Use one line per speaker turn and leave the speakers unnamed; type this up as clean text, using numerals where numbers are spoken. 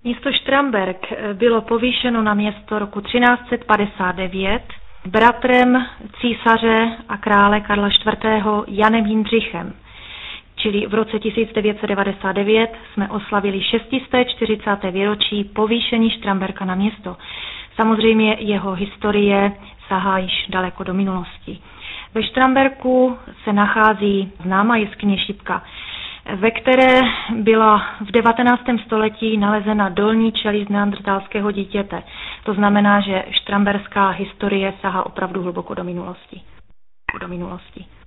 Město Štramberk bylo povýšeno na město roku 1359 bratrem císaře a krále Karla IV. Janem Jindřichem. Čili v roce 1999 jsme oslavili 640. výročí povýšení Štramberka na město. Samozřejmě jeho historie sahá již daleko do minulosti. Ve Štramberku se nachází známá jeskyně Šipka, ve které byla v 19. století nalezena dolní čelist neandertalského dítěte. To znamená, že štramberská historie sahá opravdu hluboko do minulosti.